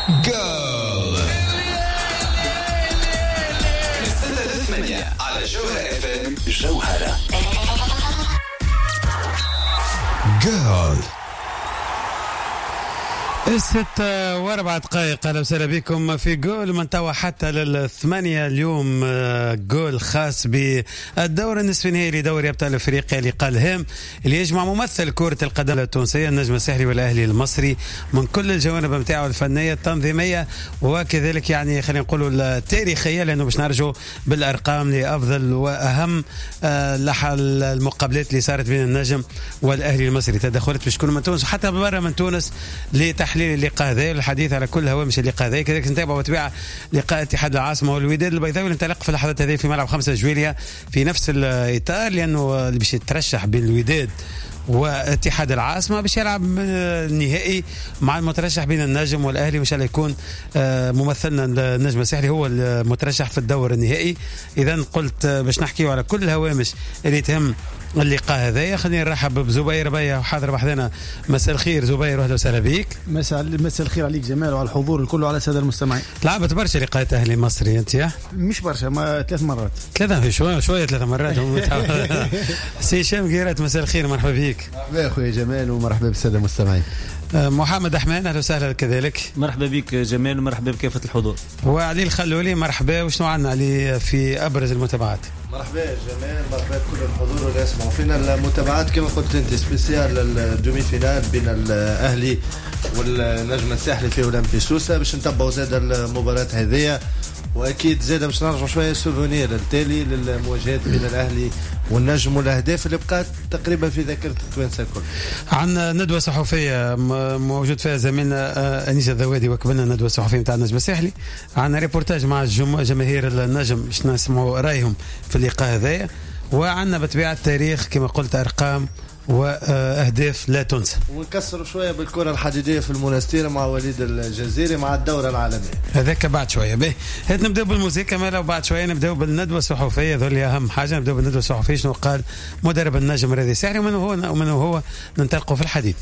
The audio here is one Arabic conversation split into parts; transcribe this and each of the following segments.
جول السنة 8 على جوهرة FM. جوهرة جول 6:04. اهلا وسهلا بكم في جول من توا حتى لل8 اليوم. جول خاص بالدور النصف النهائي لدوري ابطال افريقيا اللي قال هام اللي يجمع ممثل كرة القدم التونسية النجم الساحلي والاهلي المصري من كل الجوانب نتاعو الفنية التنظيمية وكذلك يعني خلينا نقولوا التاريخية، لانه باش نرجعوا بالارقام لافضل واهم المقابلات اللي صارت بين النجم والاهلي المصري. تدخلت باش تكون من تونس وحتى برا من تونس لتحليل اللقاء هذا والحديث على كل هوامش اللقاء هذا. كذلك نتابع وتبع لقاء اتحاد العاصمه والوداد البيضاوي اللي انطلق في اللحظات هذه في ملعب 5 جويلية في نفس الاطار، لانه اللي باش يترشح بين الوداد واتحاد العاصمه باش يلعب النهائي مع المترشح بين النجم والاهلي، وان شاء الله يكون ممثلنا النجم الساحلي هو المترشح في الدور النهائي. اذا قلت باش نحكيو على كل الهوامش اللي تهم اللقاء هذايا. خلينا نرحب بزبير بيا حاضر بحذنا. مساء الخير زبير، اهلا وسهلا بك. مساء الخير عليك جمال وعلى الحضور الكل وعلى الساده المستمعين. لعبت برشا لقاءات اهلي مصري انت؟ مش برشا، ما 3 مرات. شويه 3 مرات. سي هشام قيرات مساء الخير، مرحبا بك. مرحبا اخويا جمال ومرحبا بالساده المستمعين. محمد أحمان اهلا وسهلا كذلك. مرحبا بك جمال ومرحبا بكافة الحضور. وعلي الخلولي مرحبا. وشنو عندنا علي في ابرز المتابعات؟ مرحبا جمال، مرحبا بكل الحضور اللي يسمعوا فينا. المتابعات كما قلت انت سبيسيال الدومي فينال بين الاهلي والنجم الساحلي في اولمبي سوسه، باش نتبعوا زاد المباراه هذه، واكيد زاد باش نرجعوا شويه سوفونير التالي للمواجهات بين الاهلي والنجم والاهداف اللي بقات تقريبا في ذاكره التوانسه الكل. عن ندوه صحفيه موجود فيها زميلنا انيس الذوادي، وكبلنا الندوه الصحفيه نتاع النجم الساحلي. عن ريبورتاج مع جماهير النجم باش نسمعوا رايهم في اللقاء هذا، وعندنا بطبيعه التاريخ كما قلت ارقام واهداف لا تنسى، ونكسروا شويه بالكره الحديديه في المونستير مع وليد الجزيري مع الدوره العالميه هذاك بعد شويه. باهي هات نبداو بالموسيقى مالا، وبعد شويه نبداو بالندوه الصحفيه. ذول اهم حاجه، نبداو بالندوه الصحفيه شنو قال مدرب النجم رضي ساحلي ومن هو ننطلقوا في الحديث.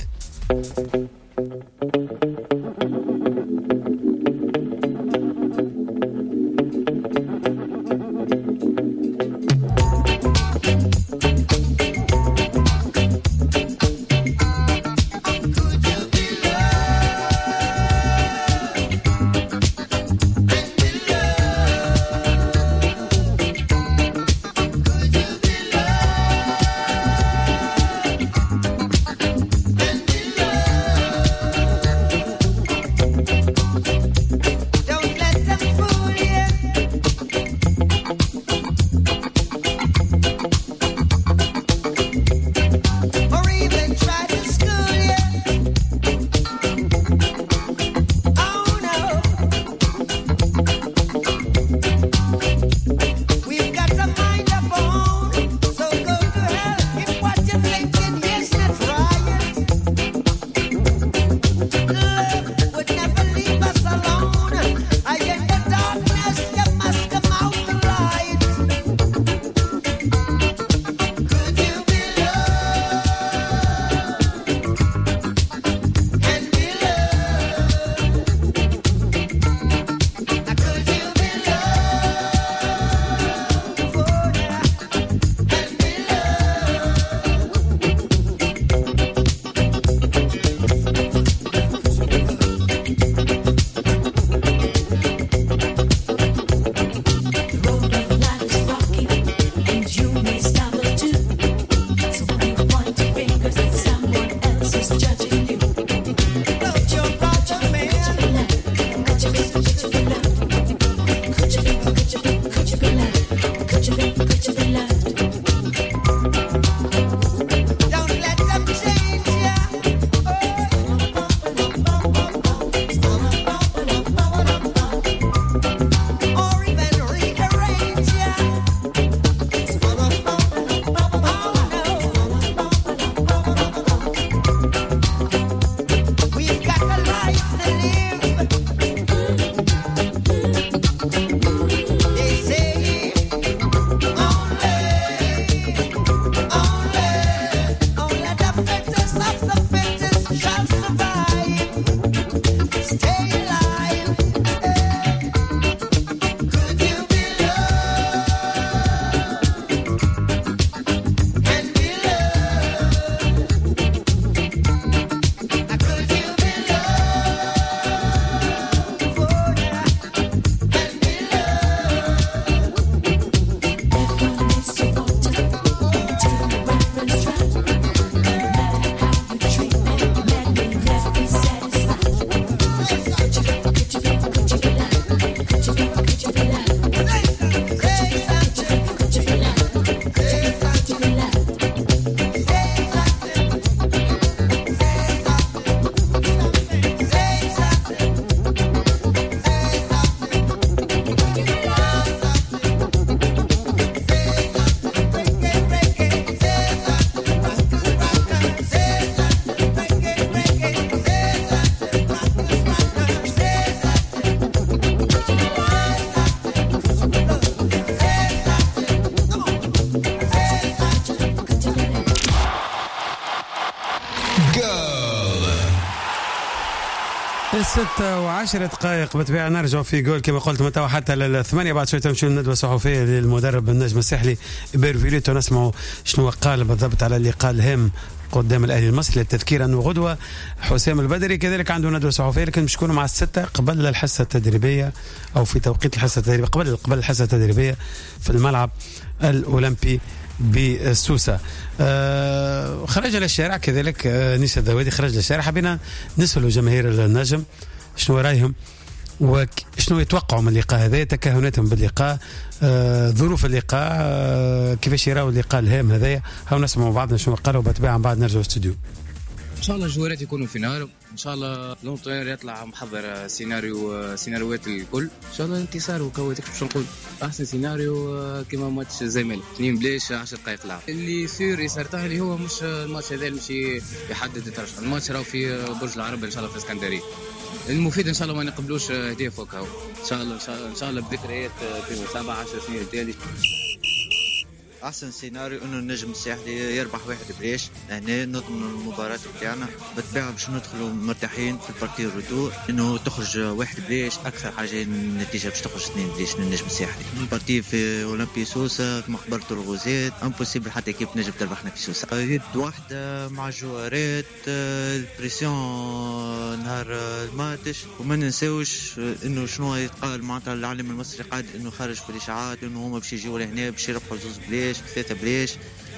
6:10 بالطبيعة نرجع في جول كما قلت متى حتى للثمانية. بعد شوية تمشي الندوة الصحفية للمدرب النجم الساحلي بيرفيليتو، نسمعوا شنو قال بالضبط على اللي قال هم قدام الأهلي المصري. للتذكير أنه غدوة حسام البدري كذلك عنده ندوة صحفية، لكن مش كونوا مع 6 قبل الحصة التدريبية أو في توقيت الحصة التدريبية قبل الحصة التدريبية في الملعب الأولمبي بسوسة. خرج للشارع كذلك نيس الذوادي خرج للشارع. حبينا نسألوا جماهير النجم شنو رايهم وشنو يتوقعوا من اللقاء هذا، تكهناتهم باللقاء، ظروف اللقاء، كيفاش يراو اللقاء الهام هذايا. هاو نسمعوا بعضنا شنو قالوا وبتباعا بعد نرجعوا الاستوديو. ان شاء الله الجوارات يكونوا في نار، ان شاء الله لونطير يطلع محضر سيناريوهات الكل، ان شاء الله انتصار وكواتك. باش نقول احسن سيناريو كما ماتش الزمالك 2 بلاش 10 دقائق لعب. اللي سير يسرطه اللي هو مش الماتش هذا مش يحدد الترشح، الماتش راهو في برج العرب ان شاء الله في اسكندريه. المفيد ان شاء الله ما نقبلوش هديه فوق هاو ان شاء الله ان شاء الله بذكريات 7 10 سنين التالي. احسن سيناريو انه النجم الساحلي يربح 1 بلاش، هنا نضمن المباراه بتاعنا بالطبيعه باش ندخلوا مرتاحين في البارتي الرتور، انه تخرج 1 بلاش اكثر حاجه النتيجه باش تخرج 2 بلاش للنجم الساحلي. البارتي في اولمبي سوسه كما خبرت الغوزات امبوسيبل حتى كيف نجم تربحنا في سوسه. يد واحده مع الجوارات، البريسيون نهار الماتش، وما ننساوش انه شنو يتقال معناتها العالم المصري قاعد انه خارج في الاشاعات انه هما باش يجيو لهنا باش يربحوا 2 بلاش 3 بلاش.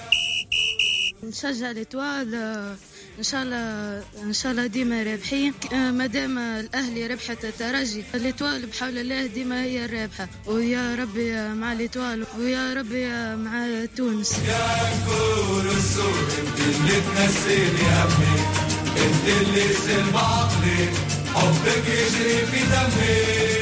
نشجع الاتوال ان شاء الله ديما رابحين، مادام الاهلي ربحت الترجي الاتوال بحول الله ديما هي الرابحه، ويا ربي مع الاتوال ويا ربي مع تونس. يا كل السور انت اللي تنسيني يا ابني، انت اللي سلم عقلي، حبك يجري في دمي.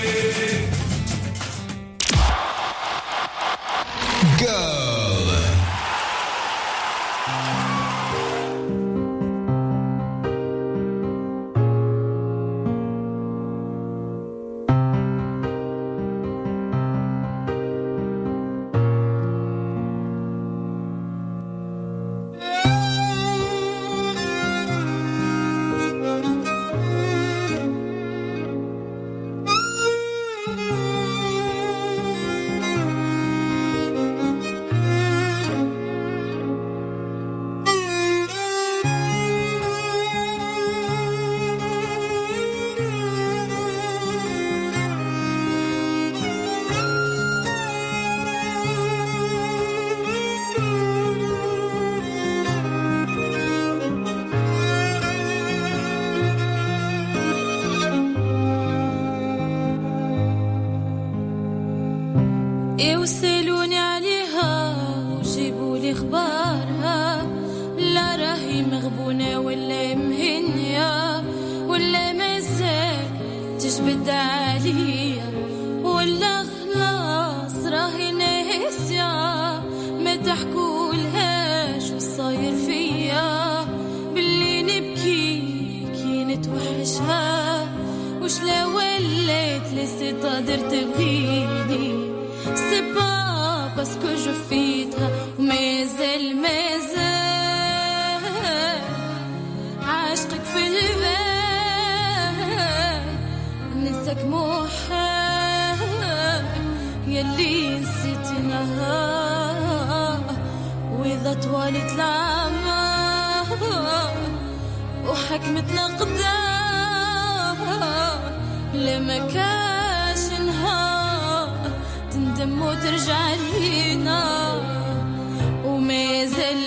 يوصلوني عليها وجيبوا لي اخبارها، لا راهي مغبونه ولا مهنيه ولا مازال تجبد عليا، ولا خلاص راهي ناسيه ما تحكولهاش وصاير فيا، باللي نبكي كي نتوحشها وش لا ولات لسه تقدر تبغيني. C'est pas parce que je fitها ومازال عاشقك في البال، ننساك محال يلي نسيتي نهار، وإذا طوالت الأعمار وحكمتنا قدام لما كاش نهار تندم وترجع لينا، ومازال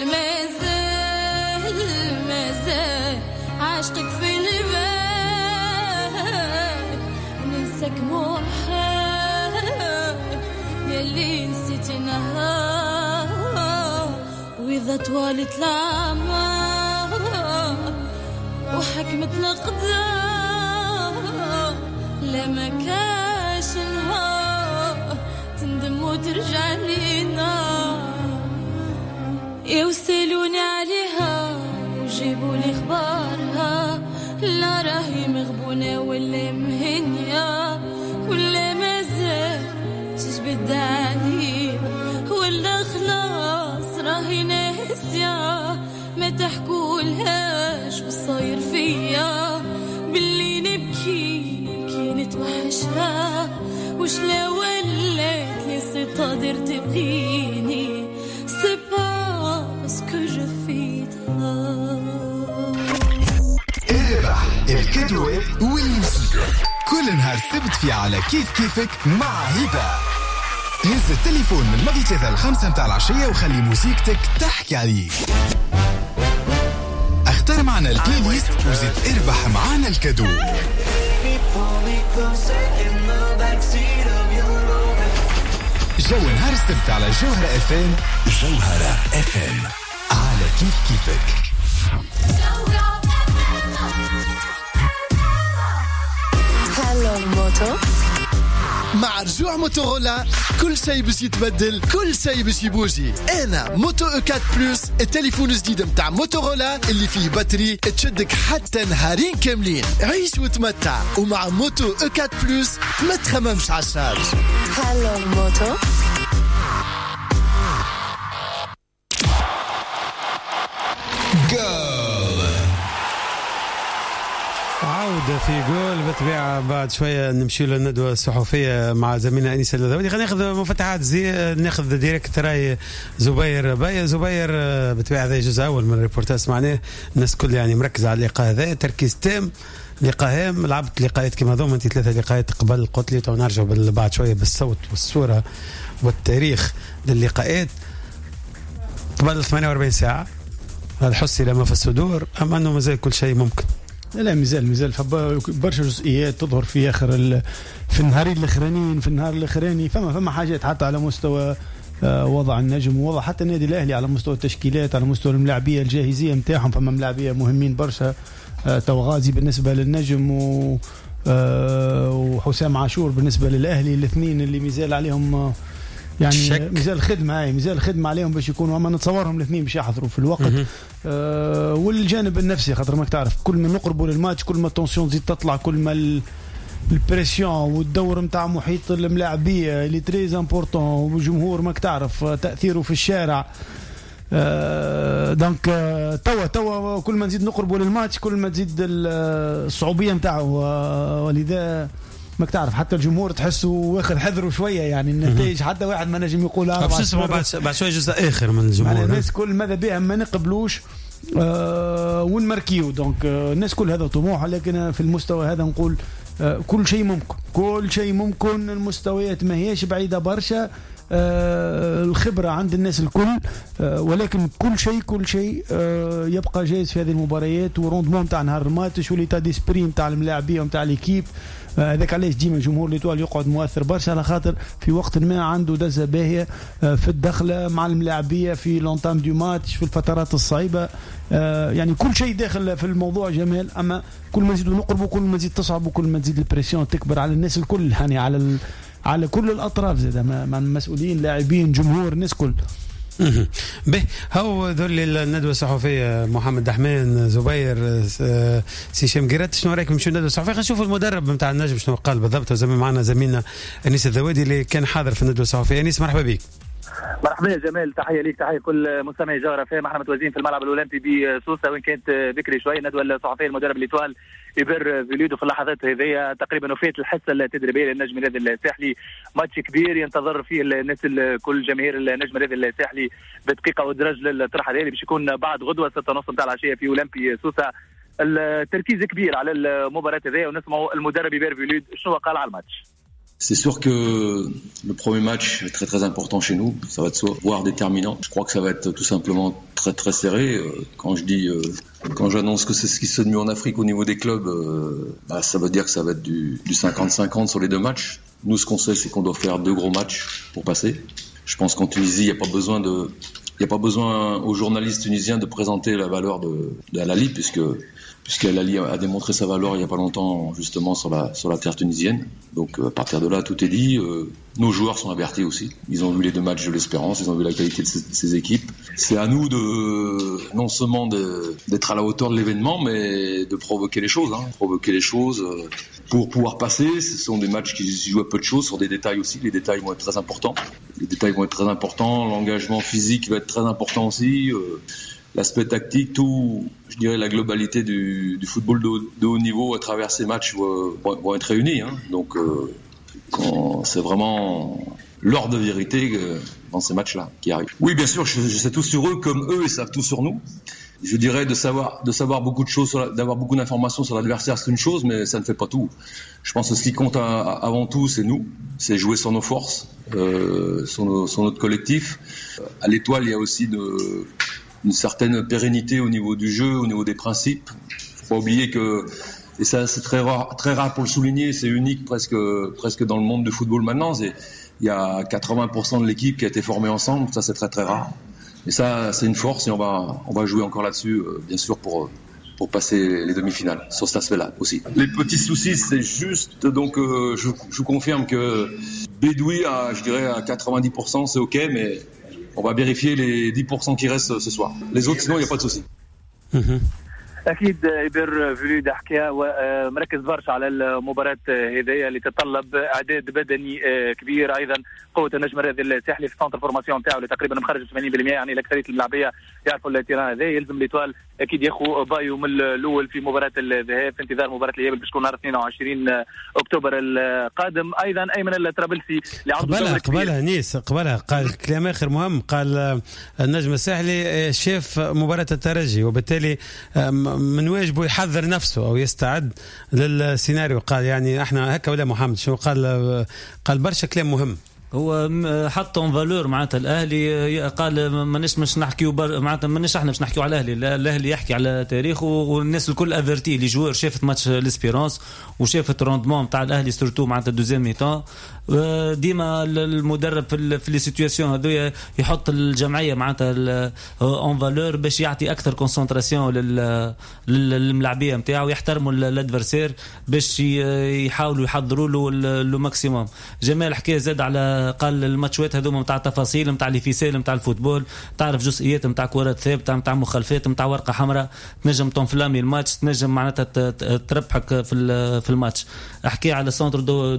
عاشقك في البال، ننساك محال يلي نسيتي نهار، وإذا طوالت الأعمار وحكمتنا قدام لما كاش نهار تندم وترجع لينا. يوصلوني عليها وجيبوا لي اخبارها، لا راهي مغبونه ولا مهنيه ولا مازال تجبد عليا، ولا خلاص راهي ناسيه ما تحكولهاش وصاير فيا، باللي نبكي كي نتوحشها وش لا ولات لي ستقدر تبغيني سي باسكو جو فيتها. اربح الكادوات والموسيقى كل نهار سبت في على كيفك مع هبة. هز التليفون من ماضي 3 ل5 متاع العشية وخلي موسيقتك تحكي عليك. اختار معنا البلاي ليست وزيد اربح معنا الكادو. جو نهار السبت على جوهرة FM. جوهرة FM على كيفك. هالو موتو. مع رجوع موتورولا كل شيء باش يتبدل، كل شيء باش يبوجي. انا موتو E4 بلس، التليفون الجديد متاع موتورولا اللي فيه بطري تشدك حتى نهارين كاملين. عيش وتمتع، ومع موتو E4 بلس ما تخممش على الشارج. هالو موتو. عودة في جول بالطبيعة. بعد شوية نمشي للندوة الصحفية مع زميلنا أنيس اللذوذي. خلينا ناخذ مفتاحات ناخذ ديريكت راي زبير باية. زبير بالطبيعة هذا جزء أول من الريبورتاج معناه الناس كل يعني مركزة على اللقاء هذا، تركيز تام. لقاء هام، لعبت لقاءات كما هذوما انت 3 لقاءات قبل، قلت لي تو نرجع بعد شوية بالصوت والصورة والتاريخ للقاءات قبل 48 ساعة. هل حسي لما في الصدور أم أنه مازال كل شيء ممكن؟ لا مازال برشا جزئيات تظهر في آخر في النهارين الأخرانيين. في النهار الأخراني فما حاجات حتى على مستوى وضع النجم ووضع حتى النادي الأهلي، على مستوى التشكيلات، على مستوى الملاعبية الجاهزية متاعهم. فما ملاعبية مهمين برشا، توغازي بالنسبة للنجم وحسام عاشور بالنسبة للأهلي، الاثنين اللي مازال عليهم يعني مازال خدمة عليهم باش يكونوا، اما نتصورهم الاثنين باش يحضروا في الوقت. والجانب النفسي خاطر ماك تعرف كل ما نقربوا للماتش كل ما التنسيون تزيد تطلع، كل ما البريسيون والدور نتاع محيط الملاعبيه اللي تريز امبورطون، والجمهور ماك تعرف تاثيره في الشارع. دونك توا كل ما نزيد نقربوا للماتش كل ما تزيد الصعوبيه نتاعه، ولذا ماك تعرف حتى الجمهور تحسه واخذ حذره شويه. يعني النتائج حتى واحد ما نجم يقول بعد شويه جزء اخر من الجمهور. الناس كل ماذا بها ما نقبلوش ونماركيو. دونك الناس كل هذا طموح، لكن في المستوى هذا نقول كل شيء ممكن، كل شيء ممكن. المستويات ما هيش بعيده برشا، الخبرة عند الناس الكل، ولكن كل شيء يبقى جايز في هذه المباريات. وروندمون تاع نهار الماتش وليتا ديسبري نتاع الملاعبيه ونتاع ليكيب. هذاك علاش ديما جمهور ليتوال يقعد مؤثر برشا، على خاطر في وقت ما عنده دزه باهيه في الدخله مع الملاعبيه في لونتام دو ماتش، في الفترات الصعيبه. يعني كل شيء داخل في الموضوع جمال. اما كل ما نزيدوا نقربوا كل ما تزيد تصعب، وكل ما تزيد البريسيون تكبر على الناس الكل، يعني على كل الأطراف زي مع المسؤولين، لاعبين، جمهور، الناس كل. به هو ذول الندوة الصحفية محمد دحمان، زبير، سيشام جيرات. شنو رايكم نمشيو الندوة الصحفية؟ خلينا نشوف المدرب نتاع النجم شنو قال بالضبط. وزميل معنا زميلنا أنيس اللذوذي اللي كان حاضر في الندوة الصحفية. أنيس مرحبا بك. مرحبا يا جمال، تحيه ليك، تحيه كل مستمعي جوهرة FM. احنا متواجدين في الملعب الاولمبي بسوسه، وين كانت بكري شويه الندوه الصحفيه المدرب ليتوال إيبر فيليدو. في اللحظات هذه تقريبا وفات الحصه التدريبيه للنجم النادي الساحلي. ماتش كبير ينتظر فيه الناس كل جماهير النجم النادي الساحلي بدقيقه ودرج للطرح هذا اللي باش يكون بعد غدوه 6:30 نتاع العشيه في اولمبي سوسه. التركيز كبير على المباراه هذه، ونسمعوا المدرب إيبر فيليدو شنو قال على الماتش. C'est sûr que le premier match est très très important chez nous, ça va de soi, voire déterminant. Je crois que ça va être tout simplement très très serré. Quand j'annonce que c'est ce qui se fait de mieux en Afrique au niveau des clubs, ça veut dire que ça va être du 50-50 sur les deux matchs. Nous, ce qu'on sait, c'est qu'on doit faire 2 gros matchs pour passer. Je pense qu'en Tunisie, il n'y a pas besoin aux journalistes tunisiens de présenter la valeur de Al Ahly, puisqu'Al Ahly a démontré sa valeur il n'y a pas longtemps justement sur la terre tunisienne. Donc à partir de là, tout est dit. Nos joueurs sont avertis aussi. Ils ont vu les 2 matchs de l'Espérance, ils ont vu la qualité de ces équipes. C'est à nous non seulement d'être à la hauteur de l'événement, mais de provoquer les choses. Provoquer les choses pour pouvoir passer. Ce sont des matchs qui se jouent à peu de choses, sur des détails aussi. Les détails vont être très importants. L'engagement physique va être très important aussi. l'aspect tactique, tout, je dirais, la globalité du football de haut niveau à travers ces matchs vont être réunis. Hein. Donc, c'est vraiment l'heure de vérité dans ces matchs-là qui arrivent. Oui, bien sûr, je sais tout sur eux, comme eux, ils savent tout sur nous. Je dirais de savoir beaucoup de choses, d'avoir beaucoup d'informations sur l'adversaire, c'est une chose, mais ça ne fait pas tout. Je pense que ce qui compte avant tout, c'est nous, c'est jouer sur nos forces, sur notre collectif. À l'Étoile, il y a aussi une certaine pérennité au niveau du jeu, au niveau des principes. Faut pas oublier que, et ça c'est très rare pour le souligner, c'est unique presque dans le monde du football maintenant. Il y a 80% de l'équipe qui a été formée ensemble, ça c'est très très rare. Et ça c'est une force et on va jouer encore là-dessus, bien sûr pour passer les demi-finales sur cet aspect-là aussi. Les petits soucis, c'est juste donc je vous confirme que Bédoui je dirais à 90% c'est ok, mais on va vérifier les 10% qui restent ce soir. Les autres, sinon, il n'y a pas de souci. اكيد إبر فيلود حكى ومركز برشا على المباراه هذه اللي تتطلب اعداد بدني كبير. ايضا قوه النجم الرياضي الساحلي في سنتر فورماسيون تاعو اللي تقريبا مخرج 80%، يعني الاكثريه الملاعبيه يعرفوا التيران هذا. يلزم ليتوال اكيد ياخذ بايو من الاول في مباراه الذهاب في انتظار مباراه الاياب اللي بتكون نهار 22 اكتوبر القادم. ايضا ايمن الطرابلسي اللي عنده قبلها نيس قال كلام اخر مهم، قال النجم الساحلي شاف مباراه الترجي وبالتالي من واجبه يحضر نفسه او يستعد للسيناريو. قال يعني احنا هكا ولا محمد شو قال برشا كلام مهم. هو حط اون فالور معناتها الاهلي، قال ماناش نحكيو معناتها ماناش احنا باش نحكيو على الاهلي، الاهلي يحكي على تاريخه والناس الكل افيرتي لي جوار شافت ماتش ليسبيرونس وشافت روندمون تاع الاهلي سورتو معناتها دوزيام ميطان. ديما المدرب في لي سيتوياسيون هذويا يحط الجمعيه معناتها اون فالور باش يعطي اكثر كونسنتراسيون للملاعبيه نتاعو، يحترموا الادفيرسير باش يحاولوا يحضروا له لو ماكسيموم. جمال حكى زاد على قال الماتشات هذوما نتاع تفاصيل نتاع لي فيسيل نتاع الفوتبول، تعرف جزئيات نتاع كرات ثابته نتاع مخالفات نتاع ورقه حمراء تنجم تنفلامي الماتش، تنجم معناتها تربحك في الماتش. احكي على سنتر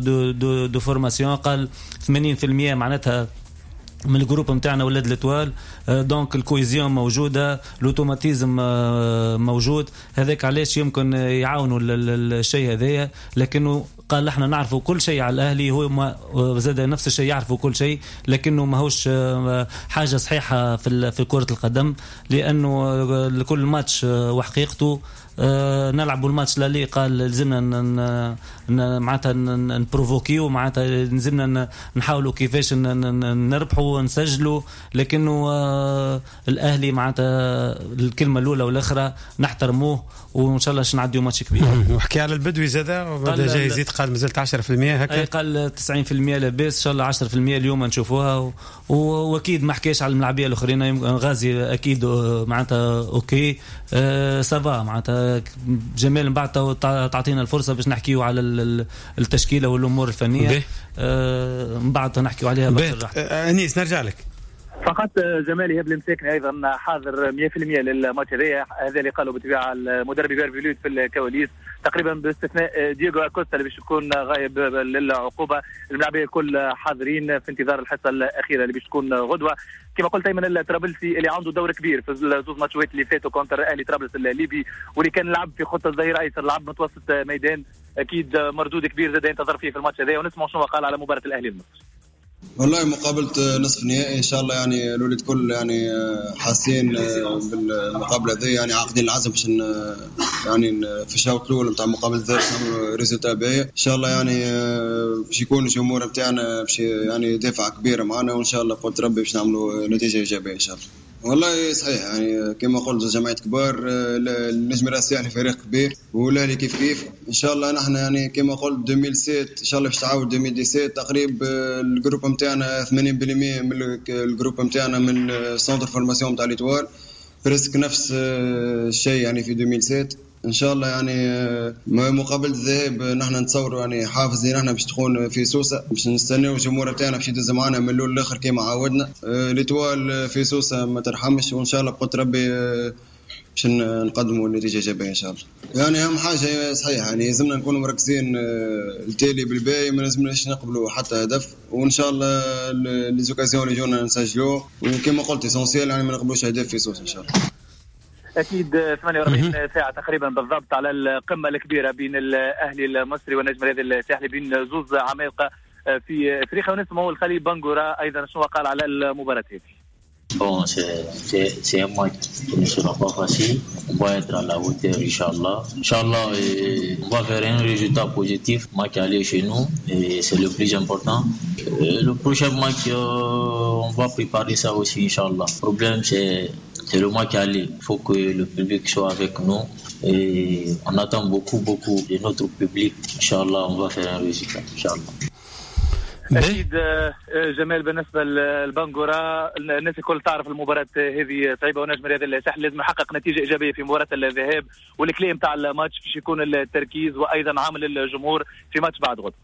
دو فورماسيون، قال 80% معناتها من الجروب نتاعنا ولاد الاتوال، دونك الكويزيون موجوده، الاوتوماتيزم موجود. هذاك علاش يمكن يعاونوا الشيء هذايا، لكنه قال احنا نعرفوا كل شيء على الاهلي، هو زاد نفس الشيء يعرفوا كل شيء، لكنه ماهوش حاجه صحيحه في كره القدم، لانه لكل ماتش وحقيقته. نلعبوا الماتش لالي قال لازمنا معناتها نبروفوكيو، معناتها لازمنا نحاولوا كيفاش نربحوا ونسجلوا، لكنه الاهلي معناتها الكلمه الاولى والاخرى نحترموه وان شاء الله نعديو ماتش كبير. وحكي على البدوي زاده وبدا جاي يزيد، قال مازلت 10% هكا، قال 90% لاباس ان شاء الله 10% اليوم نشوفوها. واكيد ما حكيش على الملاعبيه الاخرين، غازي اكيد معناتها اوكي سافا، معناتها جمال من بعد تعطينا الفرصه باش نحكيو على التشكيله والامور الفنيه، من بعد نحكيو عليها بكره. انيس نرجع لك فقط. جمال ايهاب المساكني ايضا حاضر 100% للماتش هذا اللي قالوا بالطبيعه المدرب بيرفيلود في الكواليس، تقريبا باستثناء دييغو اكوستا اللي باش يكون غايب للعقوبه. الملاعبيه الكل حاضرين في انتظار الحصه الاخيره اللي باش تكون غدوه. كما قلت ايمن الطرابلسي اللي عنده دور كبير في الزوز ماتشات اللي فاتوا كونتر اهلي طرابلس الليبي، واللي كان لعب في خط الظهير ايسر، لعب متوسط ميدان، اكيد مردود كبير زاد ينتظر فيه في الماتش هذا. ونسمع شنو قال على مباراه الاهلي المصري. والله مقابلة نصف نهائي إن شاء الله، يعني الولد كل يعني حاسين بالمقابلة ذي، يعني عاقدين العزم باش يعني في الشوط الأول نتاع مقابلة ذي نعملوا ريزولتا باهي إن شاء الله، يعني باش يكون الجمهور نتاعنا باش يعني دافع كبيرة معنا، وإن شاء الله قلت ربي باش نعملوا نتيجة إيجابية إن شاء الله. والله صحيح، يعني كما قلت جماعة كبار، النجم الساحلي فريق كبير والاهلي كيف ان شاء الله. نحن يعني كما قلت 2007 ان شاء الله باش تعاود 2017 تقريبا. الجروب نتاعنا 80% من الجروب نتاعنا من سنتر فورماسيون نتاع ليتوال، بريسك نفس الشيء يعني في 2007 ان شاء الله. يعني مقابله الذهاب نحن نتصوروا يعني حافظين نحن باش تكون في سوسه، باش نستناو الجمهور تاعنا باش يدز معنا من الاول للاخر كما عودنا. ليتوال في سوسه ما ترحمش، وان شاء الله بقدر ربي باش نقدموا النتيجه ايجابيه ان شاء الله. يعني اهم حاجه صحيح يعني لازمنا نكونوا مركزين التالي بالباقي، ما لازمناش نقبلوا حتى هدف، وان شاء الله لي زوكازيون اللي جونا نسجلوه، وكما قلت اسونسيال يعني ما نقبلوش هدف في سوسه ان شاء الله. اكيد 48 ساعه تقريبا بالضبط على القمه الكبيره بين الاهلي المصري والنجم الرياضي الساحلي، بين زوز عمالقه في افريقيا. ونسمعوا الخليل بانغورا ايضا شنو قال على المباراه هذه. Bon, c'est un match qui ne sera pas facile. On va être à la hauteur, Inch'Allah. Inch'Allah, on va faire un résultat positif. Match aller chez nous, et c'est le plus important. Le prochain match, on va préparer ça aussi, Inch'Allah. Le problème, c'est le match aller. Il faut que le public soit avec nous. Et on attend beaucoup de notre public. Inch'Allah, on va faire un résultat, Inch'Allah. اكيد جمال، بالنسبه للبانغورا الناس الكل تعرف المباراه هذه صعيبه، ونجم الرياضي الساحلي لازم يحقق نتيجه ايجابيه في مباراه الذهاب، والكلام تاع الماتش باش يكون التركيز وايضا عامل الجمهور في ماتش بعد غد.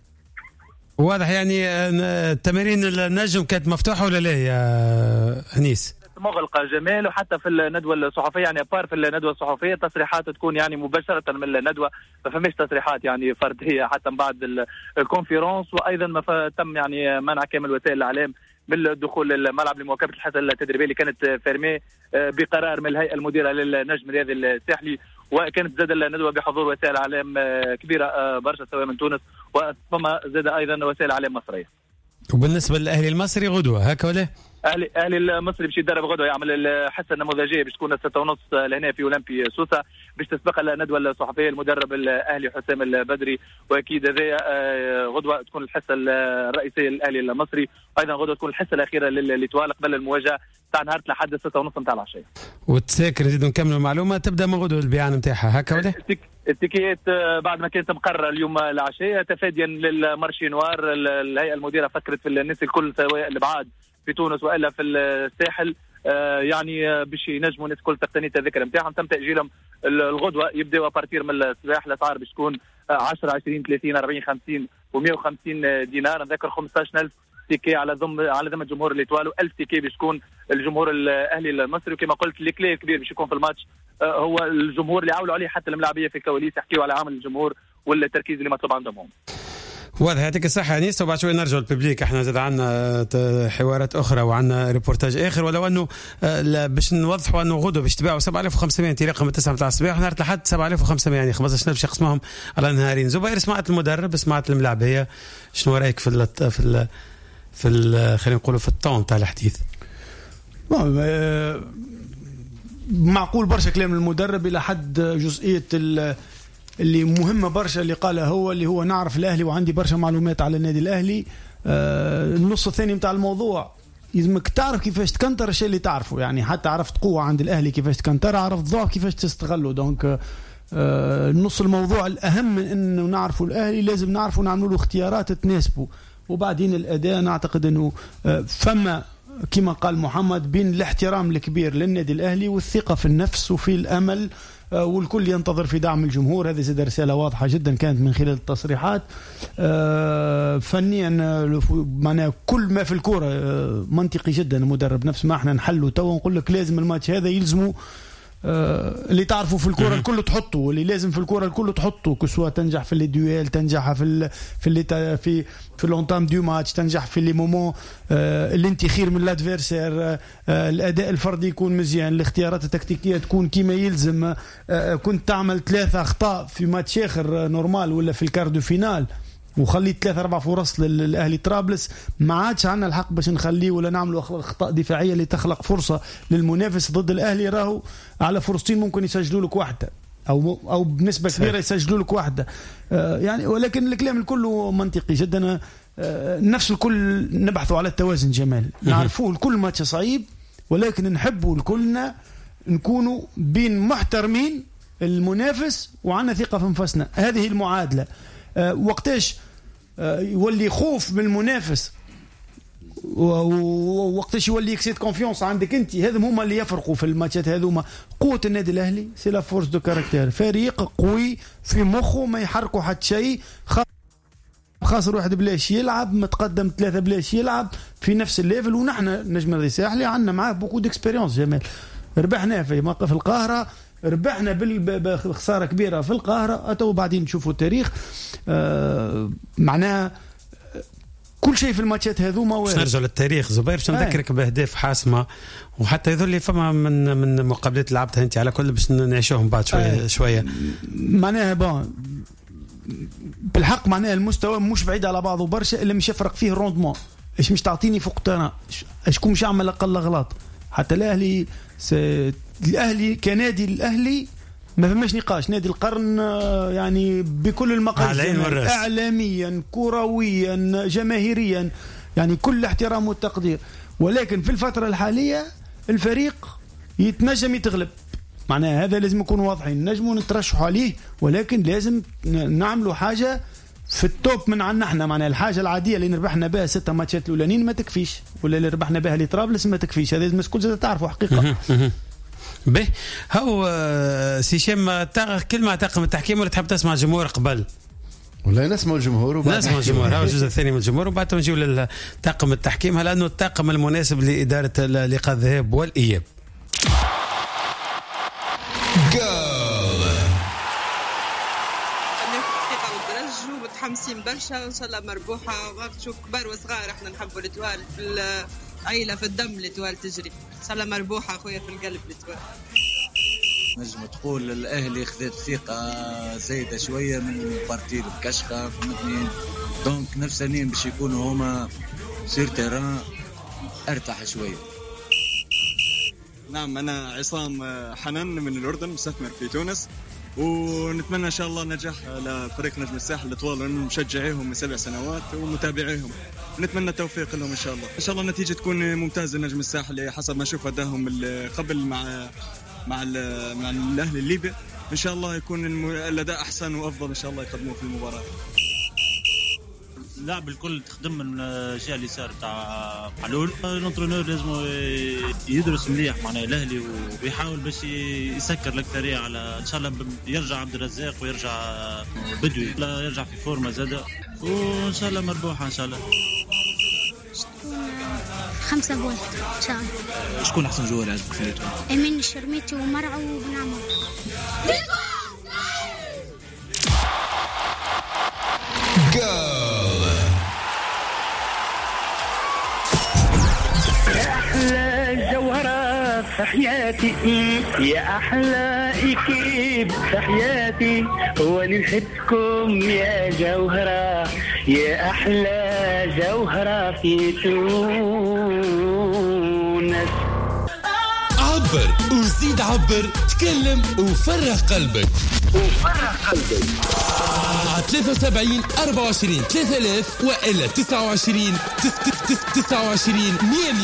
واضح يعني التمارين النجم كانت مفتوحه ولا لا يا انيس؟ مغلقه جمال، وحتى في الندوه الصحفيه يعني بار في الندوه الصحفيه تصريحات تكون يعني مباشره من الندوه، ما فماش تصريحات يعني فرديه حتى من بعد الكونفيرونس، وايضا ما تم يعني منع كامل وسائل الاعلام بالدخول الملعب لمواكبه الحصه التدريبيه اللي كانت فيرمي بقرار من الهيئه المديره للنجم الرياضي الساحلي، وكانت زاد الندوه بحضور وسائل اعلام كبيره برشا سواء من تونس وثم زاد ايضا وسائل اعلام مصريه. وبالنسبه للاهلي المصري غدوه هكا ولا؟ اهلي المصري باش يدرب غدوه، يعمل الحصه النموذجيه باش تكون 6:30 لهنا في اولمبي سوسه، باش تسبق الندوه الصحفيه المدرب الاهلي حسام البدري، واكيد هذا غدوه تكون الحصه الرئيسيه للاهلي المصري، وايضا غدوه تكون الحصه الاخيره لليتوال قبل المواجهه تاع نهار لحد 6:30 نتاع العشيه. والتذاكر نزيدوا نكملوا المعلومه تبدا من غدوه البيعه نتاعها هكا ولا؟ التيكيات بعد ما كانت مقرره اليوم العشيه تفاديا للمارشي نوار، الهيئه المديره فكرت في الناس الكل سواء الابعاد في تونس والا في الساحل يعني باش ينجموا الناس الكل تقتني التذاكر نتاعهم. تم تاجيلهم الغدوه، يبداوا بارتير من الصباح، الاسعار باش تكون 10 20 30 40 50 و150 دينار، نذكر 15000 تيكي على ضمن جمهور الإيطوال، و1000 تيكي باش تكون الجمهور الاهلي المصري. وكما قلت الكلي الكبير باش يكون في الماتش هو الجمهور اللي عاولوا عليه حتى الملاعبيه في الكواليس، يحكيوا على عمل الجمهور والتركيز اللي مطلوب عندهم هم. واضح، يعطيك الصحة أنيس. وبعد شوي نرجع للببليك، احنا زاد عندنا حوارات أخرى وعندنا ريبورتاج آخر، ولو أنه باش نوضحوا أنه غدوة باش تباعوا 7500 انطلاقا من 9 متاع الصباح ونهار لحد 7500، يعني 15000 باش يقسموهم على نهارين. زبير، سمعت المدرب، سمعت الملاعبية، شنو رأيك في خلينا نقولوا في الطون تاع الحديث؟ معقول برشا كلام المدرب إلى حد جزئية اللي مهمة برشا اللي قالها هو اللي هو نعرف الأهلي وعندي برشا معلومات على النادي الأهلي. النص الثاني متاع الموضوع لازمك تعرف كيفاش تكنتر الشيء اللي تعرفه، يعني حتى عرفت قوة عند الأهلي كيفاش تكنتر، عرفت ضعف كيفاش تستغله. دونك النص الموضوع الأهم من أنه نعرفه الأهلي لازم نعرفه نعملوا له اختيارات تناسبه، وبعدين الأداء نعتقد أنه فما كما قال محمد بين الاحترام الكبير للنادي الأهلي والثقة في النفس وفي الأمل، والكل ينتظر في دعم الجمهور. هذه زي رسالة واضحة جدا كانت من خلال التصريحات. فنيا معناها كل ما في الكرة منطقي جدا، المدرب نفس ما احنا نحلوا تو نقول لك لازم الماتش هذا يلزمه اللي تعرفوا في الكرة الكل تحطه، واللي لازم في الكرة الكل تحطه، كسوا تنجح في الديويل، تنجح في لونتام دو ماتش، تنجح في لي مومون اللي انت خير من الادفيرسير، الاداء الفردي يكون مزيان، الاختيارات التكتيكيه تكون كيما يلزم. كنت تعمل 3 اخطاء في ماتش اخر نورمال ولا في الكاردو فينال وخليت 3-4 فرص للأهلي طرابلس، ما عادش عندنا الحق باش نخليه ولا نعملوا أخطاء دفاعية اللي تخلق فرصة للمنافس ضد الأهلي. راهو على فرصتين ممكن يسجلوا لك واحدة أو بنسبة كبيرة يسجلوا لك واحدة، يعني ولكن الكلام الكل منطقي جدا. نفس الكل نبحثوا على التوازن جمال، نعرفوه الكل ماتش صعيب، ولكن نحبوا الكلنا نكونوا بين محترمين المنافس وعنا ثقة في انفسنا. هذه المعادلة. وقتاش يولي خوف من المنافس ووقتاش يولي اكسيد كونفيونس عندك انت، هذم هما اللي يفرقوا في الماتشات هذوما. قوة النادي الأهلي سي لا فورس دو كاركتير، فريق قوي في مخه ما يحركوا حتى شيء، خاسر واحد بلاش يلعب، متقدم 3 بلاش يلعب في نفس الليفل. ونحن نجم الرياضي الساحلي عندنا معاه بوكو ديكسبيريونس جمال، ربحنا في موقف القاهرة، ربحنا بخسارة كبيرة في القاهرة، أتوا بعدين نشوفوا التاريخ. معناها كل شيء في الماتشات هذوما باش نرجع للتاريخ زبير باش نذكرك بأهداف حاسمة وحتى يظل لي فما من مقابلات لعبتها انت على كل باش نعيشوهم بعد شويه معناها بالحق معناها المستوى مش بعيد على بعضه برشا الا مش يفرق فيه الروندمون. ايش مش تعطيني فوق التران اشكون مش يعمل اقل غلط. حتى الاهلي كنادي الاهلي ما فماش نقاش نادي القرن يعني بكل المقاييس اعلاميا كرويا جماهيريا يعني كل احترام والتقدير. ولكن في الفترة الحالية الفريق يتنجم يتغلب معناها هذا لازم يكون واضحين. نجموا نترشحوا عليه ولكن لازم نعملوا حاجة في التوب من عنا احنا. معناها الحاجة العادية اللي نربحنا بها 6 ماتشات الأولانيين ما تكفيش ولا اللي ربحنا بها لطرابلس ما تكفيش. هذا لازم الكل تعرفوا حقيقة. به هو سيشم كلمة طاقم التحكيم ولا تحب تسمع الجمهور قبل؟ ولا نسمع الجمهور نسمع الجمهور. هذا الجزء الثاني من الجمهور وبعد نجيو للطاقم التحكيم. هل أنه الطاقم المناسب لإدارة لقاء الذهاب والإياب؟ متحمسين برشا ان شاء الله مربوحه شوف كبار وصغار احنا نحبوا الاتوال في العيله في الدم الاتوال تجري ان شاء الله مربوحه اخويا في القلب الاتوال. نجم تقول الاهلي خذت ثقه زايده شويه من بارتي بكشخه فهمتني دونك نفسانين باش يكونوا هما سير تيران ارتاح شويه. نعم انا عصام حنان من الاردن مستثمر في تونس ونتمنى ان شاء الله نجاح لفريق نجم الساحل الطوال ونشجعهم من 7 سنوات ومتابعيهم. نتمنى التوفيق لهم ان شاء الله. ان شاء الله النتيجه تكون ممتازه لنجم الساحل حسب ما اشوف اداهم قبل مع الاهلي الليبي. ان شاء الله يكون الاداء احسن وافضل ان شاء الله يقدموه في المباراه. اللاعب الكل تخدم من الجهه اليسار تاع حلول. الانترونور لازم يدرس مليح معناها الاهلي ويحاول باش يسكر الاكثريه على ان شاء الله يرجع عبد الرزاق ويرجع بدوي لا يرجع في فورمه زاده وان شاء الله مربوحه ان شاء الله. 5 بوينت ان شاء الله. شكون احسن جوار عجبك في الاتوال؟ امين الشرميتي ومرعو وبن عمر. أحلى جوهرة في حياتي يا أحلى إكيب في حياتي وأنا نحبكم يا جوهرة يا أحلى جوهرة في تونس. عبر وزيد عبر تكلم وفرغ قلبك 73 24 3000 وإلا 29 29 100.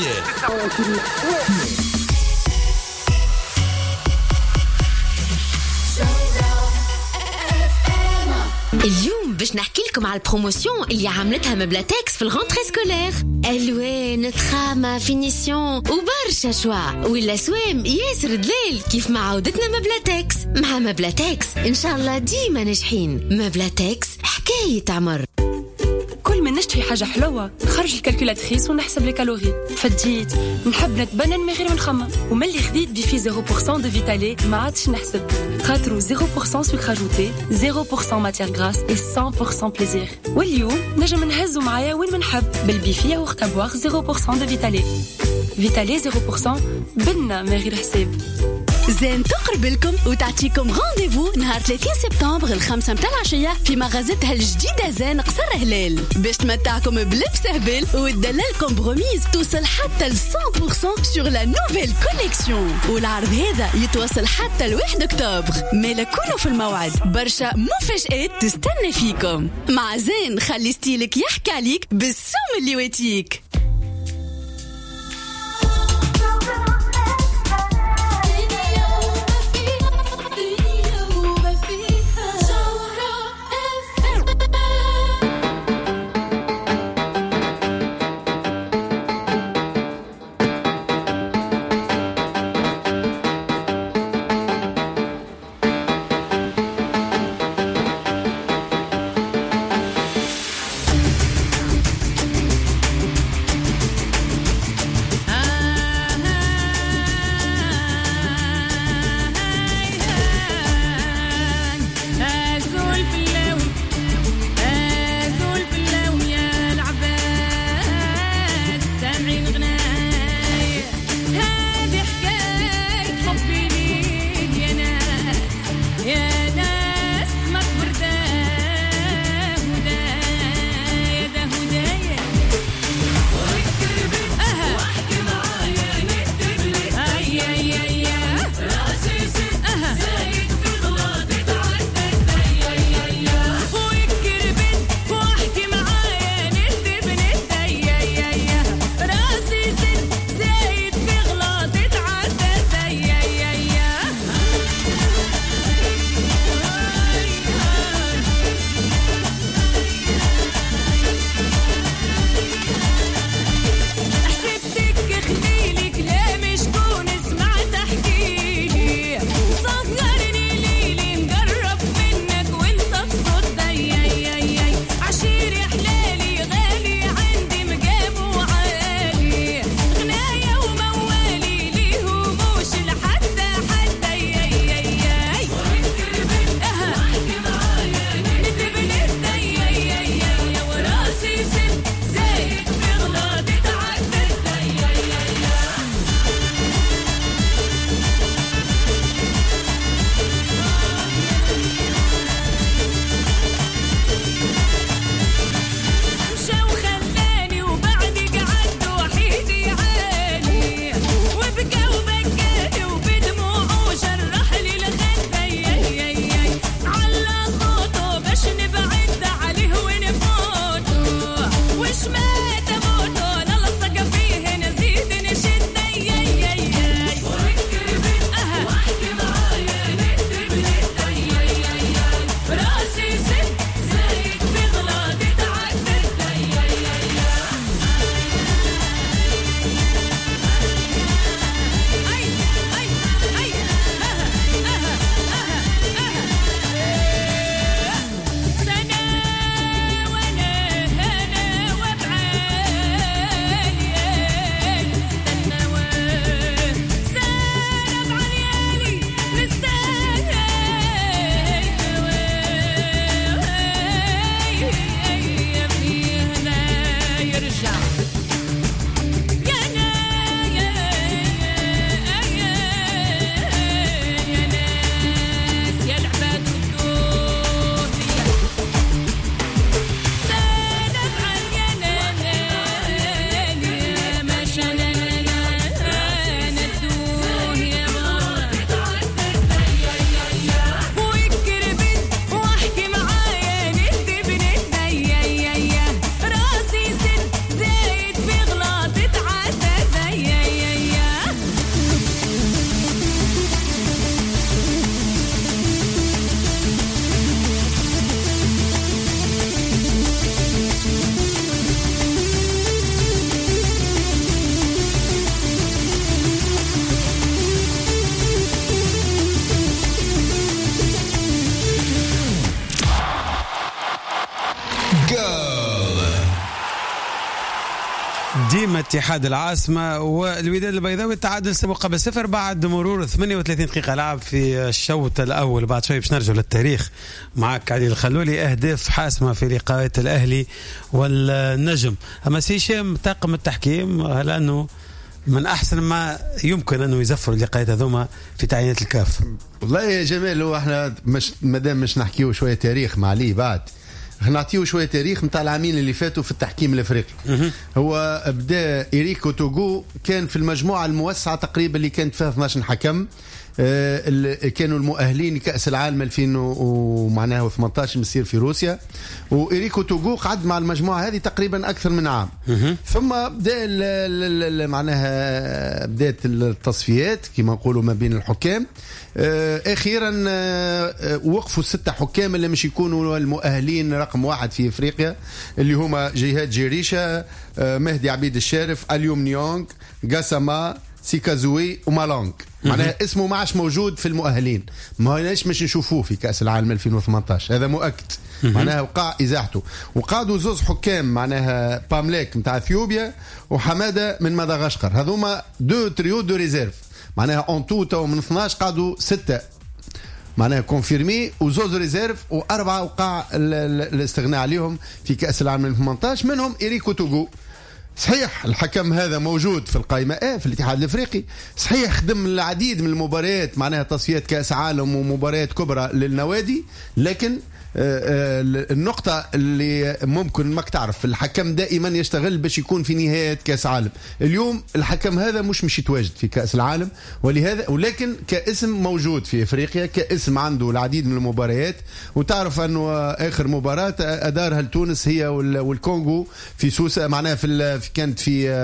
اليوم باش نحكي لكم على البروموسيون اللي عملتها مبلاتكس في الغونتري سكولير. الوان خامة فينيسيون وبرشا شوا والاسوام ياسر دليل كيف ما عودتنا مبلاتكس. مع مبلاتكس ان شاء الله ديما ناجحين. مبلاتكس حكاية عمر. كل ما نشتري حاجة حلوة نخرج الكالكولاتريس ونحسب لي كالوري. فديت نحب نتبنن من غير ما نخمم وملي خديت بيفي 0% دو فيتالي ما عادش نحسب خاطرو 0% سكر اجوتي 0% ماتيير غراس et 100% بليزير. واليوم نجم نهزو معايا وين ما نحب بالبيفي او اختبوار 0% دو فيتالي. فيتالي 0% بنا من غير حساب. زين تقرب لكم وتعطيكم غانديفو نهار 30 سبتمبر 5 متاع العشية في مغازتها الجديدة زين قصر هلال باش تمتعكم بلبس هبل وتدللكم بغميز توصل حتى ل 100% sur la nouvelle collection. والعرض هذا يتواصل حتى ل1 أكتوبر. مالا كونوا في الموعد برشا مفاجآت تستنى فيكم. مع زين خلي ستيلك يحكي عليك بالسوم اللي واتيك. ديما اتحاد العاصمة والوداد البيضاوي تعادل مقابل 0 بعد مرور 38 دقيقة لعب في الشوط الأول. بعد شوي باش نرجع للتاريخ معك علي الخلولي. أهداف حاسمة في لقاءات الأهلي والنجم. أما سيشام طاقم التحكيم لأنه من أحسن ما يمكن أنه يزفر اللقاءات هذوما في تعيينات الكاف. والله يا جمال هو احنا مادام مش نحكيو شوية تاريخ مع علي بعد نعطيو شوية تاريخ متاع العامين اللي فاتوا في التحكيم الافريقي. هو بدا إريكو توغو كان في المجموعة الموسعة تقريبا اللي كانت فيها 12 حكم كانوا المؤهلين لكأس العالم 2018 مسير في روسيا. وإريكو توغو قعد مع المجموعة هذه تقريبا أكثر من عام. ثم معناها بدأت التصفيات كما نقولوا ما بين الحكام. أخيرا وقفوا 6 حكام اللي مش يكونوا المؤهلين رقم 1 في إفريقيا اللي هما جهاد جيريشا، مهدي عبيد الشارف، اليوم نيونغ، قاسما، سيكازوي ومالونغ. معناها اسمه ما عادش موجود في المؤهلين، ما هناش مش نشوفوه في كأس العالم 2018 هذا مؤكد. معناها وقع إزاحته. وقعدوا زوز حكام معناها بامليك متاع اثيوبيا وحمادة من مدغشقر. هذوما دو تريو دو ريزيرف معناها اون تو من 12 قعدوا 6 معناها كونفيرمي وزوز ريزيرف و4 وقع الاستغناء عليهم في كأس العالم 2018 منهم إريكو توغو. صحيح الحكم هذا موجود في القائمة في الاتحاد الافريقي. صحيح خدم العديد من المباريات معناها تصفيات كأس عالم ومباريات كبرى للنوادي. لكن النقطة اللي ممكن ماك تعرف الحكم دائما يشتغل باش يكون في نهاية كأس عالم. اليوم الحكم هذا مش يتواجد في كأس العالم ولهذا ولكن كاسم موجود في افريقيا كاسم عنده العديد من المباريات. وتعرف انه اخر مباراة ادارها لتونس هي والكونغو في سوسة معناها كانت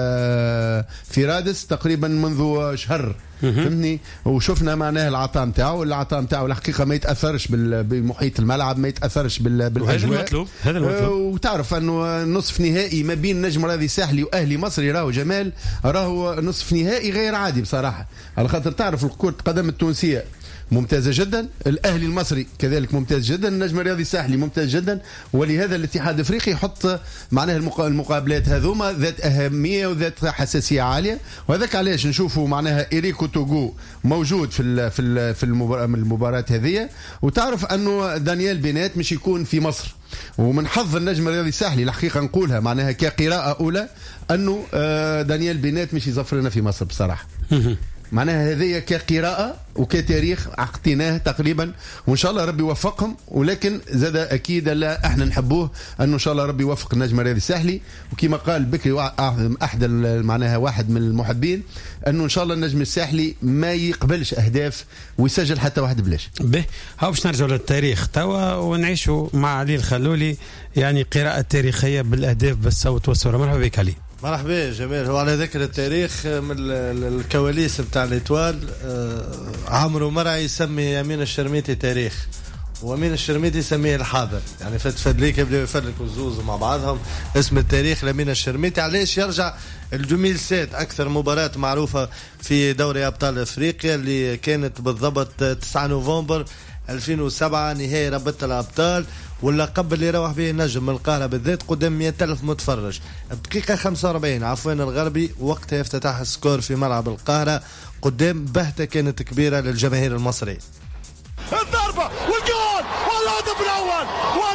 في رادس تقريبا منذ شهر فهمني. وشفنا معناه العطاء نتاعو الحقيقه ما يتاثرش بمحيط الملعب ما يتاثرش بالاجواء. هذا المطلوب. وتعرف انه نصف نهائي ما بين نجم راضي ساحلي واهلي مصري راهو جمال راهو نصف نهائي غير عادي بصراحه على خاطر تعرف كرة القدم التونسيه ممتازة جدا. الأهلي المصري كذلك ممتاز جدا. النجم الرياضي الساحلي ممتاز جدا. ولهذا الاتحاد الافريقي يحط معناه المقابلات هذوما ذات أهمية وذات حساسية عالية. وهذاك علاش نشوفوا معناها إريكو توغو موجود في المباراة هذه. وتعرف أنه دانيال بينات مش يكون في مصر. ومن حظ النجم الرياضي الساحلي الحقيقة نقولها معناها كقراءة أولى أنه دانيال بينات مش يظفر لنا في مصر بصراحة. معناها هذه كقراءة وكتاريخ عقدناه تقريبا وإن شاء الله ربي يوفقهم. ولكن زاد أكيد لا احنا نحبوه أنه إن شاء الله ربي يوفق النجم الرياضي الساحلي. وكما قال بكري أحد معناها واحد من المحبين أنه إن شاء الله النجم الساحلي ما يقبلش أهداف ويسجل حتى واحد بلاش. به هاو باش نرجع للتاريخ توا ونعيشوا مع علي الخلولي يعني قراءة تاريخية بالأهداف بالصوت والصورة. مرحبا بك علي. مرحبا جميل. هو على ذكر التاريخ من الكواليس بتاع الإتوال عمرو مرعي يسمي أمين الشرميتي تاريخ وأمين الشرميتي يسميه الحاضر. يعني فدليك يبدأوا يفرقوا الزوز مع بعضهم. اسم التاريخ لأمين الشرميتي علاش يرجع الجميل سات أكثر مباراة معروفة في دوري أبطال أفريقيا اللي كانت بالضبط 9 نوفمبر 2007 نهائي رابطة الأبطال واللقب اللي روح به النجم من القاهرة بالذات قدام 100,000 متفرج. بدقيقة 45 عفوا الغربي وقتها افتتح السكور في ملعب القاهرة قدام بهتة كانت كبيرة للجماهير المصرية. الضربة والجول والهدف الأول